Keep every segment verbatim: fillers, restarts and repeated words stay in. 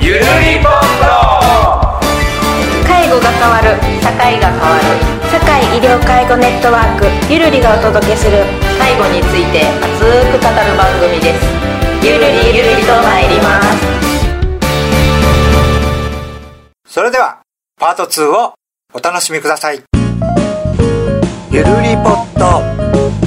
ゆるりぽん介護が変わる、社会が変わる、社会医療介護ネットワークゆるりがお届けする介護について熱く語る番組です。ゆるりゆるりと参ります。 それではパートツーをお楽しみください。ゆるりポット。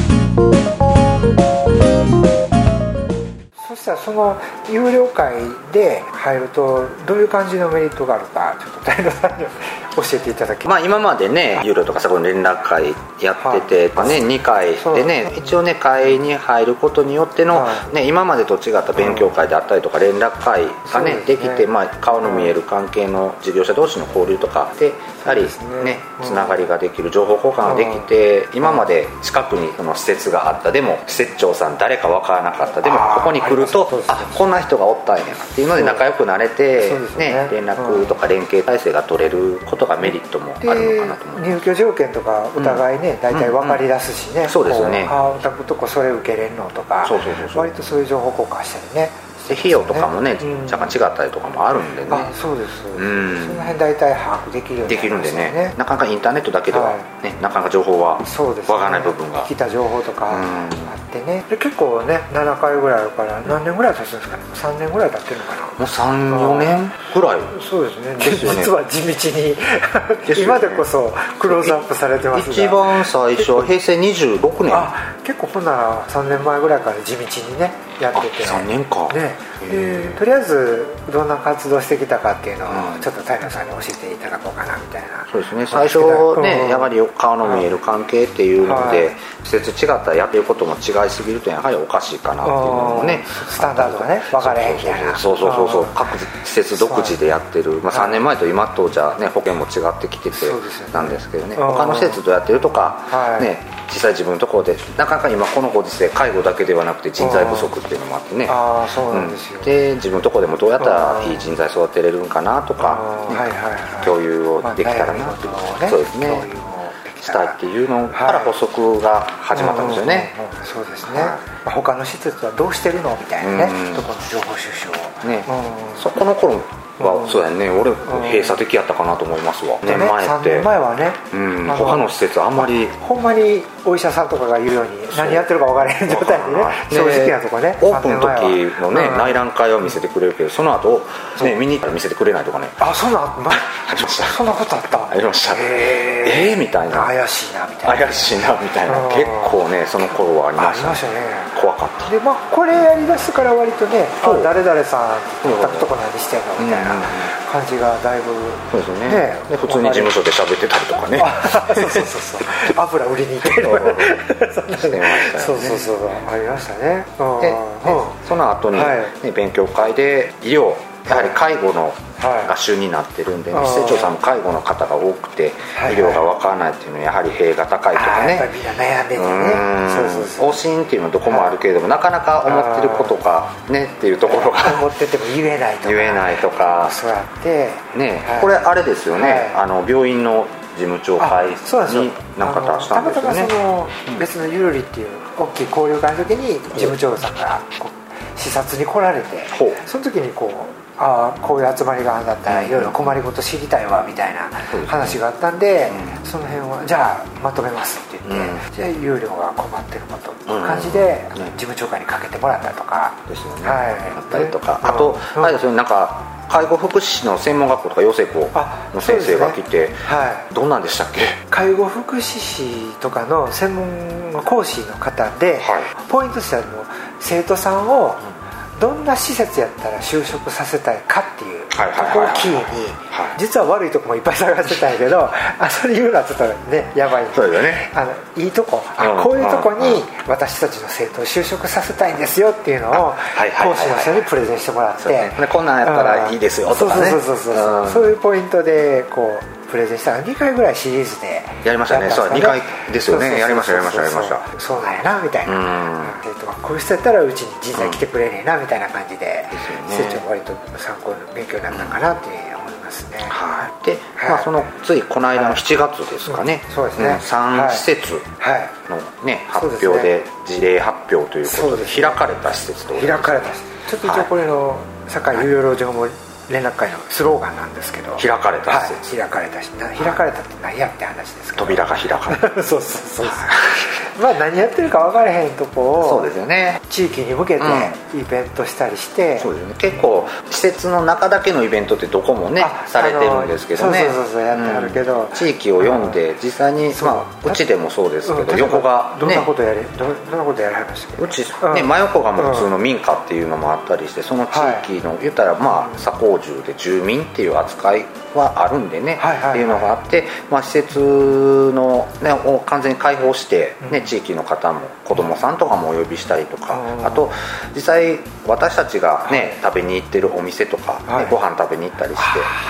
そしたらその有料会で入るとどういう感じのメリットがあるか、ちょっと平野さんに教えていただきまあ今までね有料とかそこの連絡会やってて、はい、ね、にかいでね、一応ね会に入ることによっての、はい、ね、今までと違った勉強会であったりとか連絡会がね、できて、まあ、顔の見える関係の事業者同士の交流とかでやはりねつながりができる、情報交換ができて、今まで近くにその施設があった、でも施設長さん誰か分からなかった、でもここに来るとあこんな人がおったんやっていうので仲良くなれて、ね、連絡とか連携体制が取れることがメリットもあるのかなと思います。 入居条件とかお互いね、うん、大体分かり出すしね、うんうん、 そうですよね。 あおたくとこそれ受けれんのとか、そうそうそうそう、割とそういう情報交換したりね。 で費用とかもね、うん、若干違ったりとかもあるんでね。 あそうです、 うん、 その辺大体把握できるようになりますよね。 できるんでね、なかなかインターネットだけでは、ね、はい、なかなか情報は分からない部分が、 来た情報とかあってね、で結構ねななかいぐらいあるから何年ぐらい経つんですかね。さんねんぐらい経ってるのかな。 もうさん、よねんぐらい。 そうですね。 ですよね。 実は地道に今でこそクローズアップされてますが、 一番最初は平成にじゅうろくねん。 あ結構ほんならさんねんまえぐらいから地道にねやってて、 さんねんか、 ね、でとりあえずどんな活動してきたかっていうのをちょっと平さんに教えていただこうかなみたいな。 そうですね、最初ね、うん、やはり顔の見える関係っていうので、はい、施設違ったらやってることも違いすぎるとやはりおかしいかなっていうのもね、 スタンダードがね分かれへんみたいな。 そうそうそうそう、各施設独自でやってる、まあ、さんねんまえと今とじゃね保険も違ってきててなんですけどね、他の施設どうやってるとか、はい、ね、実際自分のところでなかなか今このご時世介護だけではなくて人材不足っていうのもあってね、 あそうなんですよ、 うん、で自分のところでもどうやったらいい人材育てれるんかなとか、ね、はいはいはい、共有をできたらなっていう、まあね、そうですね、したいっていうのから発足が始まったんですよね、 はい、うんうん、そうですね、はい、他の施設はどうしてるのみたいなね、うん、ところの情報収集をね、うん、 そこの頃は、うん、そうやね、俺、うん、閉鎖的やったかなと思いますわ、 ね、 年前ってさんねんまえはね、 うん、他の施設あんまりほんまにお医者さんとかがいるように何やってるか分からへん状態でね、正直なとこね、 オープンの時のね、うん、内覧会を見せてくれるけどその後、ね、見に行ったら見せてくれないとかね、 あそんな、ま、 ありました。 そんなことあった。 ありました。 えー、 えー、みたいな、 怪しいなみたいな、 怪しいなみたいな、結構ねその頃はありましたね。ありましたね。怖かった。 でまあこれやりだしてから割とね、あ誰々さん全くとこ何してんのみたいな感じがだいぶ、 そうですね、ね、で普通に事務所で喋ってたりとかね、 そうそうそうそう油売りに行ってるそうそうそうありましたね。 で、その後に、ね、勉強会で医療やはり介護のが主になってるんで、ね、施設長さんも介護の方が多くて、はい、医療が分からないっていうのはやはり塀が高いとかね、 やっぱりみんな悩んでてね、 往診っていうのはどこもあるけれども、なかなか思ってることがねっていうところが思ってても言えないとか言えないとか、 そうやってね、はい、これあれですよね、はい、あの病院の事務長会に何か出したんですよね。 たまたまその別のゆるりっていう大きい交流会の時に事務長さんがこう視察に来られて、その時にこうああこういう集まりがあるんだったらいろいろ困りごと知りたいわみたいな話があったんで、うん、その辺はじゃあまとめますって言って、うん、じゃあ有料が困ってることっていう感じで、うん、事務長会にかけてもらったとかですよね、はい、あったりとか、あと、うん、あれですよね、なんか介護福祉の専門学校とか養成校の先生が来て、ね、はい、どんなんでしたっけ。 介護福祉士とかの専門講師の方で、はい、ポイントとしてはもう生徒さんをどんな施設やったら就職させたいかっていうところをキーに、実は悪いとこもいっぱい探してたんやけど、あそれ言うのはちょっとねやばいんで、 そうだね、 あのいいとこ、あこういうとこに私たちの生徒を就職させたいんですよっていうのを講師の人にプレゼンしてもらって、 ね、こんなんやったらいいですよとかね、 そうそうそうそう、うん、そういうポイントでこうプレゼンしたらにかいぐらいシリーズでやりましたね。そうにかいですよね。やりましたやりましたやりました。 そうなんやなみたいな、えー、とこういう人やったらうちに人材来てくれねえなみたいな感じで、施設長割と参考の勉強になったかなって思いますね。 はい。で、まあそのついこの間のしちがつですかね。 そうですね。 さん施設のね発表で事例発表ということで開かれた施設と開かれた施設。ちょっと一応これの堺有養老情報連絡会のスローガンなんですけど、 開かれた施設、 はい、開かれたし開かれたって何やって話ですけど、 扉が開かれたそうそうそうまあ何やってるか分からへんとこをそうですよね、 地域に向けてイベントしたりして、 うん、そうですね、結構施設の中だけのイベントってどこもねされてるんですけどね、 そうそうそうそうやってあるけど、 うん、地域を読んで実際に、まあ、うちでもそうですけど、うん、横が、ね、 どんなことやりどんなことやりはりましたっけ、 うち、ね、真横がもう普通の民家っていうのもあったりして、その地域の、はい、言ったらまあ左高住で住民っていう扱いはあるんでね、はいはいはい、っていうのがあって、まあ、施設の、ね、を完全に開放して、ね、うん、地域の方も子供さんとかもお呼びしたりとか、うん、あと実際私たちが、ね、食べに行ってるお店とか、ね、はい、ご飯食べに行ったりして、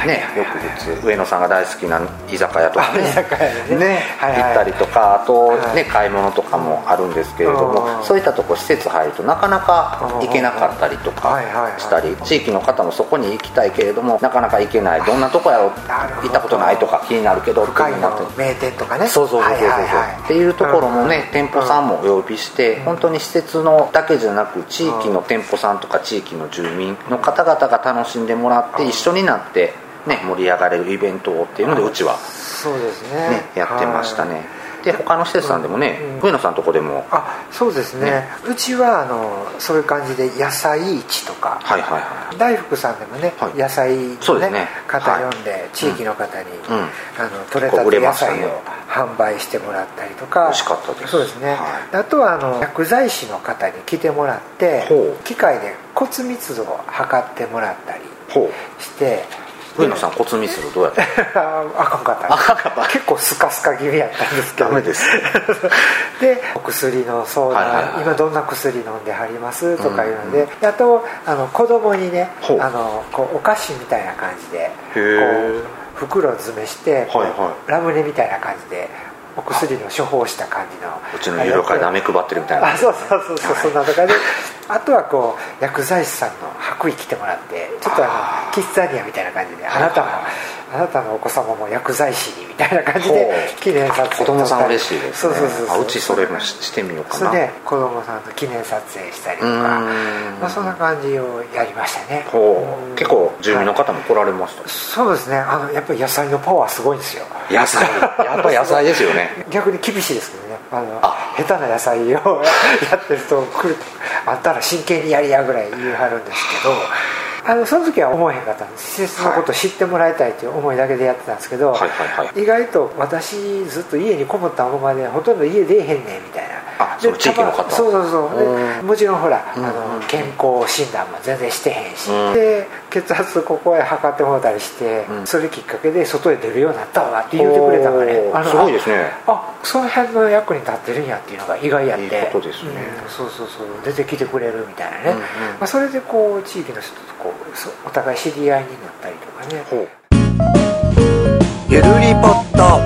ね、よく普通上野さんが大好きな居酒屋とかね、ねね、はいはい、行ったりとか、あと、ね、買い物とかもあるんですけれども、そういったとこ施設入るとなかなか行けなかったりとかしたり、地域の方もそこに行きたいけれどもなかなか行けない、どんなとこやろう、行ったことないとか気になるけど深いの名店とかね、 そうそうそうそう、はいはいはい、っていうところもね、店舗さんもお呼びして、本当に施設のだけじゃなく地域の店舗さんとか地域の住民の方々が楽しんでもらって一緒になって、ね、盛り上がれるイベントをっていうのでうちは、 そうですね、 ね、やってましたね。で他の施設さんでもね、うん、上野さんのとこでも、 あ、そうですね、ね、うちはあのそういう感じで野菜市とか、 はいはいはい、 大福さんでもね、はい、野菜の、ねね、方呼んで、はい、地域の方に、うん、あの取れたて野菜を販売してもらったりとか、 美味しかったです。 そうですね、はい、あとはあの薬剤師の方に来てもらって機械で骨密度を測ってもらったりして、 上野さん骨密度どうやったあかんかったあかんかった結構スカスカ気味やったんですけどダメですでお薬の相談、はいはいはい、今どんな薬飲んではりますとかいうので、うん、あとあの子供にねあのこうお菓子みたいな感じでこう袋詰めして、はいはい、ラムネみたいな感じでお薬の処方した感じの、 うちの医療界で飴配ってるみたいな、 あ、そうそうそうそう、はい、そんなとかであとはこう薬剤師さんの白衣着てもらってちょっとあのキッザニアみたいな感じで、あなたもあなたのお子様も薬剤師にみたいな感じで記念撮影、 子供さん嬉しいですね。 そうそうそうそう、 あ、うちそれもしてみようかな。 それで子供さんと記念撮影したりとか、まあ、そんな感じをやりましたね。 ほう、結構住民の方も来られました、はい、 そうですね、あのやっぱり野菜のパワーすごいんですよ。 野菜やっぱ野菜ですよね逆に厳しいですけどね、あのあ下手な野菜をやってると来るあんたら真剣にやりやぐらい言い張るんですけど、あのその時は思えへんかったんです。施設のことを知ってもらいたいという思いだけでやってたんですけど、はいはいはい、意外と私ずっと家にこもったままでほとんど家出えへんねんみたいな、 あ、その地域の方、 そうそうそうでもちろんほら、うん、あの健康診断も全然してへんし、うん、で血圧ここへ測ってもらったりして、うん、それきっかけで外へ出るようになったわって言ってくれたからね、 あのすごいですね。 あ、その辺の役に立ってるんやっていうのが意外やって、 いいことですね、 うん、そうそうそう、出てきてくれるみたいなね、うんうん、まあ、それでこう地域の人とこうお互い知り合いになったりとかね。ほう、 ゆるりポット。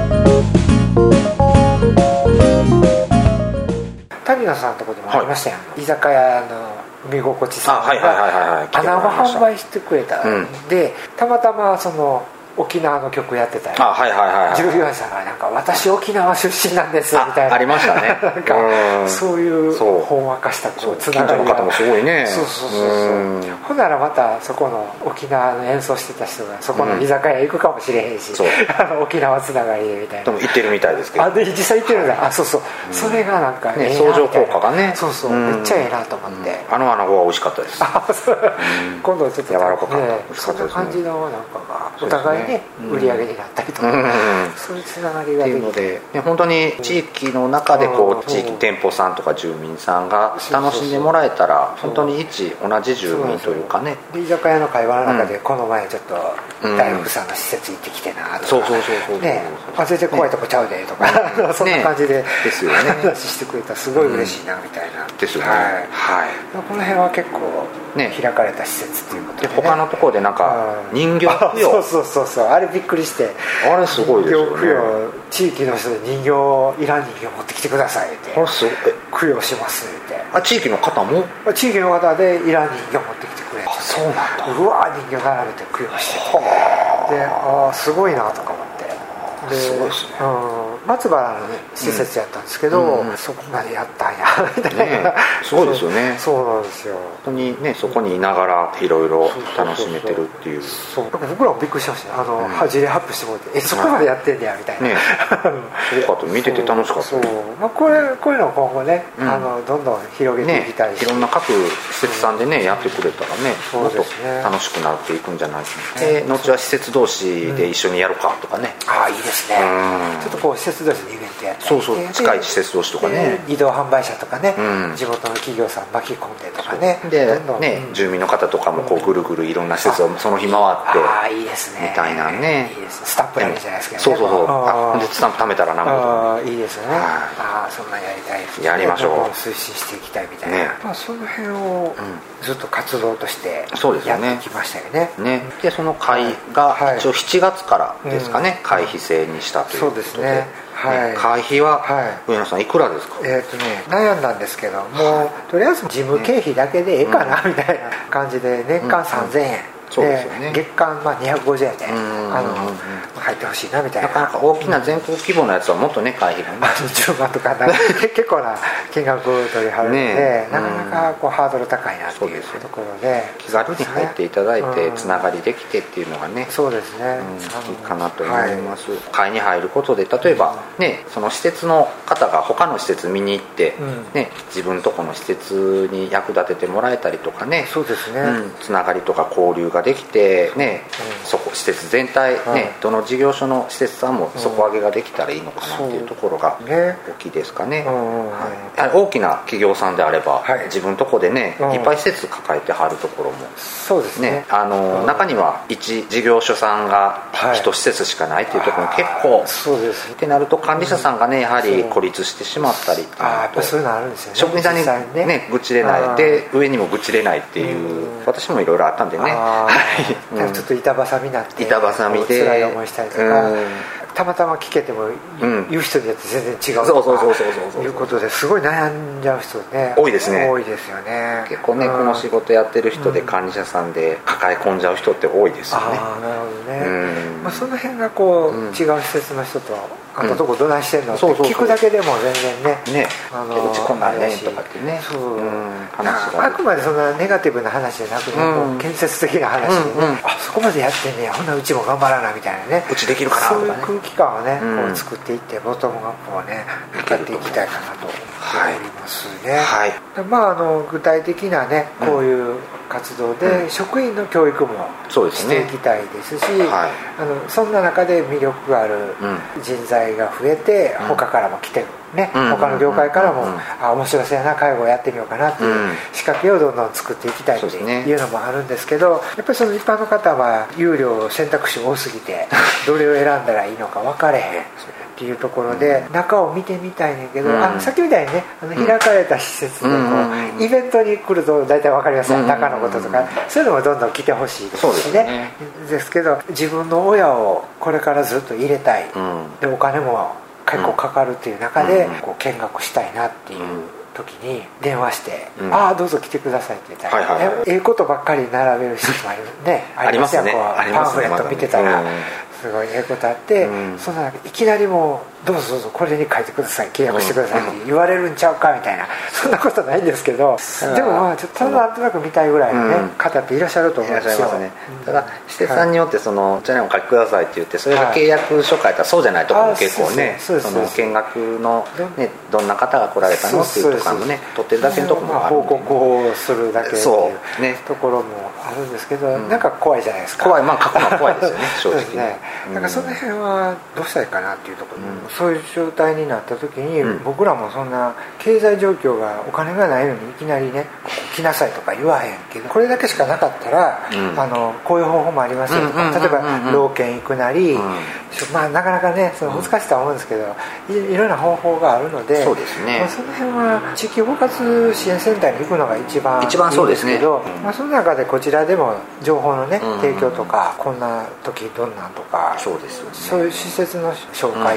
谷名さんのところでもありましたよ、はい、居酒屋の見心地さんが穴子販売してくれたんで、うん、たまたまその沖縄の曲やってたり、 あ、はいはいはいはい、 従業員さんがなんか私沖縄出身なんですみたいな、 あ, ありましたねなんかそういうほんわかしたこうつながりが、 近所の方もすごいね。 そうそうそうそう、ほんならまたそこの沖縄の演奏してた人がそこの居酒屋行くかもしれへんし、うん、あの沖縄つながりでみたいな、 でも行ってるみたいですけど、 あで実際行ってるんだ、はい、あ、そうそう、うん、それがなんかね、相乗効果がね、 そうそう、うん、めっちゃええなと思って、 うん、あの穴子は美味しかったです。 あ、そう、うん、今度ちょっと柔らかかった、ね、 そんな感じのなんかがお互いね、売り上げになったりとか、うん、そういうつながりができて、っていうので、 ね、本当に地域の中でこう地域店舗さんとか住民さんが楽しんでもらえたら、本当に一同じ住民というかね。 居酒屋の会話の中で、この前ちょっと大福さんの施設行ってきてなとか、 そうそうそうそう、 ね、あ、全然怖いとこちゃうでとか、ね、そんな感じでですよね、 話してくれたらすごい嬉しいなみたいな、 ですよね、 はいはい、この辺は結構ね開かれた施設っていうことで、ね、 で他のところでなんか人形供養、 そうそうそうそう、あれびっくりして、 あれすごいですよね、 人形供養、地域の人で人形いらん人形持ってきてくださいって、 あれすごい、 供養しますって、 あ、地域の方も地域の方でいらん人形持ってきてくれって、 あ、そうなんだ、 うわー人形並べて供養してて、で、ああすごいなとか思って、 ですごいですね、 うん、 松原の、ね、施設やったんですけど、うんうん、そこまでやったんやみたいな、 ね、すごいですよね。 そうなんですよ。 本当にね、そこにいながらいろいろ楽しめてるっていう。 そうそうそうそう、僕らもびっくりしましたね。あの、うん、事例発表してもらって、えそこまでやってんねやみたいな、ね、 すごかった。見てて楽しかった。 そうそう、まあ、これこういうのを今後ね、うん、あのどんどん広げていきたいし、 ね、いろんな各施設さんでね、うん、やってくれたらね、もっと楽しくなっていくんじゃないかな、ね、で後は施設同士で一緒にやるかとかね、 うん、ああいいですね、うん、ちょっとこう施設同士でイベントやったり、 そうそう、近い施設同士とかね、 移動販売車とかね、うん、地元の企業さん巻き込んでとかね、 でどんどんね、うん、住民の方とかもこうぐるぐるいろんな施設をその日回って、 ああいいですね、 みたいなね、 いいですね、スタンプラリーじゃないですか、ね、 そうそうそう、あでスタンプ貯めたらなんか、あいいですね、ああそんなやりたいですね、 やりましょう、 推進していきたいみたいな、ね、まあ、その辺をずっと活動としてやってきましたよね。 ね、でその会が一応しちがつからですかね、会費制にしたということで、そうですね、はい、会費は上野さんいくらですか？ えーとね、悩んだんですけども、とりあえず事務経費だけでええかなみたいな感じで、年間さんぜんえん、 そうですよね、 月間まあにひゃくごじゅうえんであの入ってほしいなみたいな。 なかなか大きな全国規模のやつはもっとね、会費がねじゅうまんとか結構な金額取り払うので、ね、なかなかこうハードル高いなっていうところで、 気軽に入っていただいてつながりできてっていうのがね、 そうですね、 うん、いいかなと思います、はい、会に入ることで例えば、ね、その施設の方が他の施設見に行って、うんね、自分とこの施設に役立ててもらえたりとかね、 そうですね、うん、 つながりとか交流ができて、ね、うん、そこ施設全体、ね、はい、どの事業所の施設さんも底上げができたらいいのかなっていうところが大きいですかね、はい、大きな企業さんであれば、はい、自分とこでね、うん、いっぱい施設抱えてはるところも、 そうですね、 あの、うん、中にはいち事業所さんがいち施設しかないっていうところも結構、はい、 そうです、 ってなると管理者さんがね、やはり孤立してしまったりっていうのと、 あやっぱそういうのあるんですよね、 職員さんにね、ね愚痴れないで上にも愚痴れないっていう、私もいろいろあったんでね、はい、 ちょっと板挟みになって板挟みで辛い思いしたりとか、たまたま聞けても言う人によって全然違うとかいうことですごい悩んじゃう人ね、 多いですね、 多いですよね。 結構ね、この仕事やってる人で管理者さんで抱え込んじゃう人って多いですよね。 ああなるほどね、うん、まあ、その辺がこう、うん、違う施設の人とあんたとこどないしてんのって聞くだけでも全然ね、 ね、あのうちこんなんねとかってね、 そう、うん、話があくまでそんなネガティブな話じゃなくて、うん、建設的な話でね、うんうん、あそこまでやってんねや、ほんならうちも頑張らなみたいなね、 うちできるかなとかね、そういう空気感をね、うん、こう作っていってボトムアップをね向かっていきたいかなと思いますね、はいはい、まあ、あの具体的なねこういう活動で、うん、職員の教育もしていきたいですし、うん、はい、あのそんな中で魅力がある人材が増えて、うん、他からも来てるね、うん、他の業界からも、うん、あ面白そうやな、介護をやってみようかなっていう仕掛けをどんどん作っていきたいっていうのもあるんですけど、やっぱりその一般の方は有料選択肢多すぎてどれを選んだらいいのか分かれへんっていうところで、中を見てみたいねんけど、うん、あさっきみたいにね、あの開かれた施設でこう、うん、イベントに来ると大体分かりますよ、うん、中のこととか、そういうのもどんどん来てほしいですしね、ねですけど自分の親をこれからずっと入れたい、うん、でお金も結構かかるっていう中で、こう見学したいなっていう時に電話して「うん、ああどうぞ来てください」って言ったら、はいはいはい、ええことばっかり並べる人もあるねありますよね、 パンフレット見てたら、すごいええことあって、うん、そんないきなりもうどうぞどうぞこれに書いてください、契約してくださいって言われるんちゃうかみたいな、そんなことないんですけど、でもまあちょっとなんとなく見たいぐらいのね、うん、方っていらっしゃると思うんですよ。ね、 ただ施設さんによってその「じゃあお書きください」って言って、それが契約書書いたらそうじゃないところも結構ね、その見学の、ね、どんな方が来られたのっていうとかもね取ってるだけのところもあるんで、 報告をするだけっていうねところもあるんですけど、なんか怖いじゃないですか。 怖い、まあ書くのは怖いですよね正直ね。 だからその辺はどうしたらいいかなっていうところ、うん、そういう状態になった時に、うん、僕らもそんな経済状況がお金がないのにいきなりね来なさいとか言わへんけど、これだけしかなかったら、うん、あのこういう方法もありますよとか、例えば老犬行くなり、うん、まあなかなかねその難しさは思うんですけど、うん、い, いろんな方法があるので、 そうですね、 まあ、その辺は地域包括支援センターに行くのが一番いいんですけど、そ, ね、うん、まあ、その中でこちらでも情報のね、うん、提供とか、こんな時どんなんとか、 そうですよね、 そういう施設の紹介とか、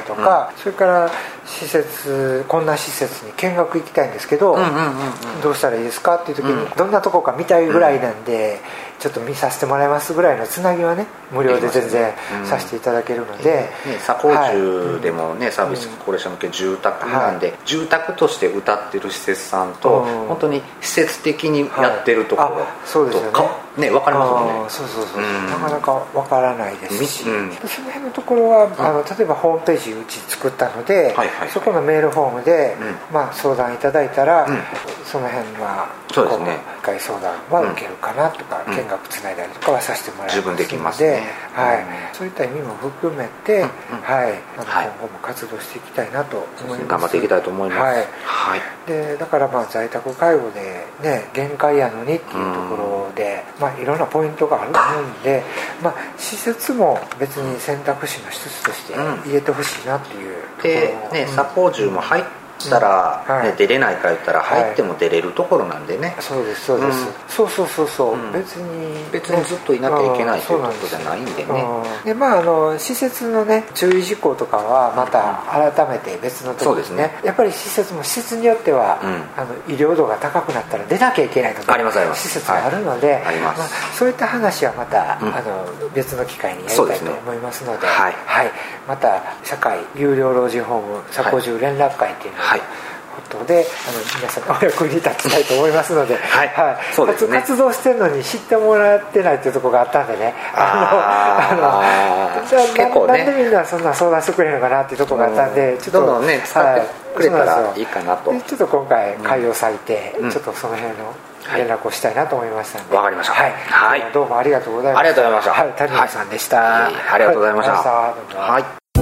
か、それから施設こんな施設に見学行きたいんですけど、どうしたらいいですかっていう時に、うん、どんなとこか見たいぐらいなんで、うん、ちょっと見させてもらいますぐらいのつなぎはね無料で全然させていただけるので、 佐高中でもね、はい、サービス高齢者向け住宅なんで、はい、住宅として歌ってる施設さんと、うん、本当に施設的にやってるところと、はい、 そうですよね、分かりますもんね。 そうそうそう、うん、なかなか分からないですし、うん、その辺のところは、うん、あの例えばホームページうち作ったので、はいはいはい、そこのメールフォームで、うん、まあ、相談いただいたら、うん、その辺はそうですね、 一回相談は受けるかなとか、うん、見学つないだりとかはさせてもらいますので、 十分できますね、 はい、うん、そういった意味も含めて、うん、はい、あの、 はい、 今後も活動していきたいなと思います。 頑張っていきたいと思います。 はいはい、 でだからまあ在宅介護でね限界やのにっていうところで、うん、まあ、いろんなポイントがあると思うんで、まあ、施設も別に選択肢の一つとして入れてほしいなっていうところ、 うん、でね、サポージュも入ったら、ね、うん、はい、出れないか言ったら入っても出れるところなんでね、はい、 そうですそうです、うん、そうそうそうそう、うん、別に別にずっといなきゃいけないということじゃないんでね、 で、まあ、あの施設のね注意事項とかはまた改めて別の時に ね, ねやっぱり施設も施設によっては、うん、あの医療度が高くなったら出なきゃいけないとか施設があるので、はい、まあ、そういった話はまた、うん、あの別の機会にやりたいと思いますので、はいはい、また社会有料老人ホーム佐高中連絡会っていうのを、はい、ことであの皆さんのお役に立ちたいと思いますので、はいはい、そうですね、活動してるのに知ってもらってないっていうところがあったんでね、あのあの結構ね、なんでみんなそんな相談してくれるのかなっていうところがあったんで、うん、ちょっとどんどんね使ってくれたらいいかなと、 ちょっと今回会を割いて、うん、ちょっとその辺の連絡をしたいなと思いましたので、 わかりました、 はいはい、どうもありがとうございました。 ありがとうございました。 はい、谷本さんでした、はい、 ありがとうございました。 はい、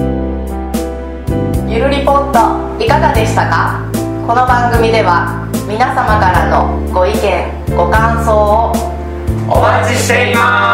ゆるリポートいかがでしたか？この番組では皆様からのご意見ご感想をお待ちしています。